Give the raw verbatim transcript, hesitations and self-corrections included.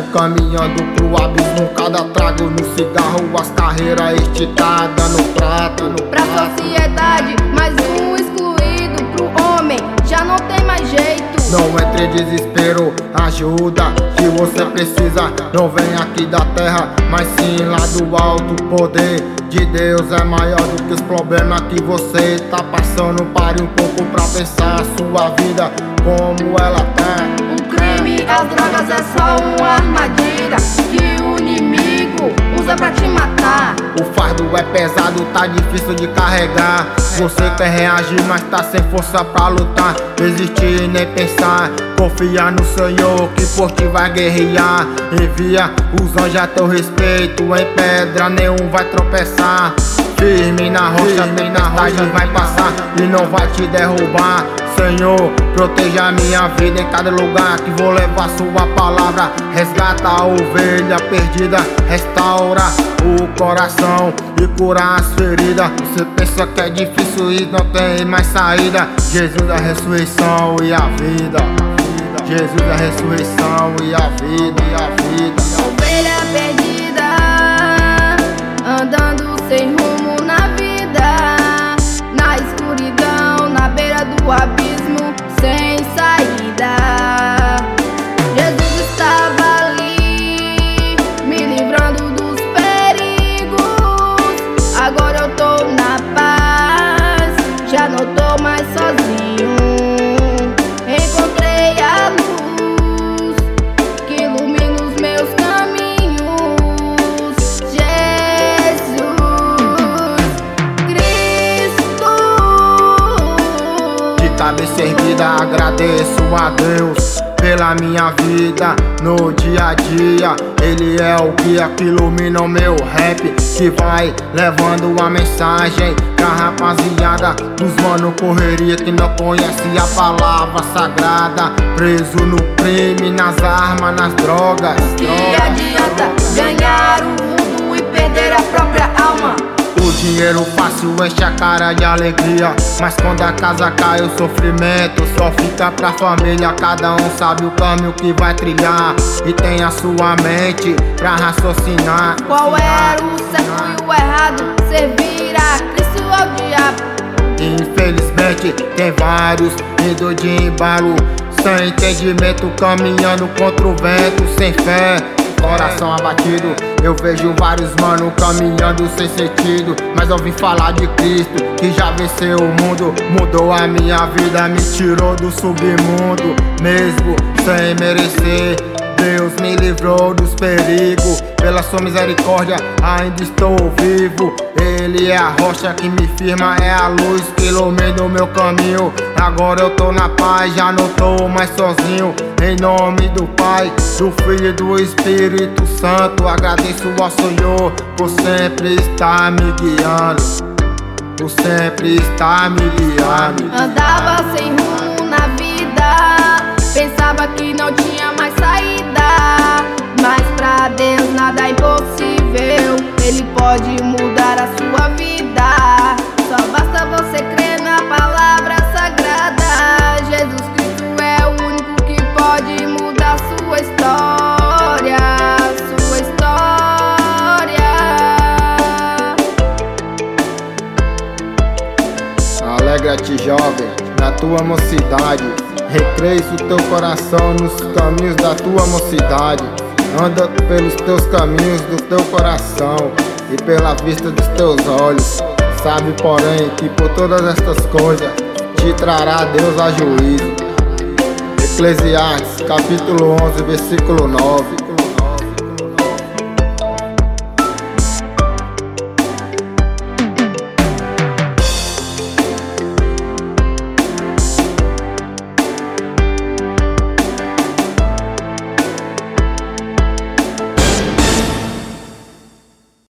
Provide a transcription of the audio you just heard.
caminhando pro abismo. Cada trago no cigarro, as carreiras esticadas no prato, no Pra prato. sociedade, mais um excluído. Pro homem, já não tem mais jeito. Não entre em desespero, ajuda que você precisa. Não vem aqui da terra, mas sim lá do alto. O poder de Deus é maior do que os problemas que você tá passando. Pare um pouco pra pensar a sua vida, como ela tá. O crime, as drogas é só uma armadilha que o inimigo usa pra te matar. O fardo é pesado, tá difícil de carregar. Você quer reagir, mas tá sem força pra lutar. Desistir e nem pensar, confia no Senhor que por ti vai guerrear. Envia os anjos a teu respeito, em pedra nenhum vai tropeçar. Firme na rocha, bem na rocha vai passar e não vai te derrubar. Senhor, proteja a minha vida em cada lugar que vou levar sua palavra. Resgata a ovelha perdida, restaura o coração e cura as feridas. Você pensa que é difícil e não tem mais saída. Jesus a ressurreição e a vida. Jesus a ressurreição e a vida, e a vida. Ovelha perdida, andando sem rumo na vida, na escuridão, na beira do abismo, sem saída. Jesus estava ali, me livrando dos perigos. Agora eu tô na paz, já não tô mais sozinho. Encontrei a luz que ilumina os meus caminhos. Jesus Cristo. De cabeça erguida agradeço a Deus pela minha vida no dia a dia. Ele é o guia que ilumina o meu rap, que vai levando a mensagem pra rapaziada dos mano correria que não conhece a palavra sagrada. Preso no crime, nas armas, nas drogas. Que adianta ganhar o mundo e perder a própria alma? O dinheiro fácil enche a cara de alegria, mas quando a casa cai o sofrimento só fica pra família. Cada um sabe o caminho que vai trilhar e tem a sua mente pra raciocinar. Qual era o certo e o errado? Servir a Cristo ou ao diabo? Infelizmente tem vários indo de embalo, sem entendimento, caminhando contra o vento, sem fé, coração abatido. Eu vejo vários mano caminhando sem sentido, mas ouvi falar de Cristo que já venceu o mundo. Mudou a minha vida, me tirou do submundo, mesmo sem merecer. Deus me livrou dos perigos, pela sua misericórdia ainda estou vivo. Ele é a rocha que me firma, é a luz que ilumina o meu caminho. Agora eu tô na paz, já não tô mais sozinho. Em nome do Pai, do Filho e do Espírito Santo, agradeço ao Senhor por sempre estar me guiando, por sempre estar me guiando. Andava sem rumo na vida, pensava que não tinha mais saída, mas pra Deus nada é impossível. Ele pode mudar a sua vida, só basta você crer na palavra sagrada. Jesus Cristo é o único que pode mudar sua história, sua história. Alegra-te, jovem, na tua mocidade. Recreia o teu coração nos caminhos da tua mocidade. Anda pelos teus caminhos do teu coração e pela vista dos teus olhos. Sabe, porém, que por todas estas coisas te trará Deus a juízo. Eclesiastes, capítulo onze, versículo nove.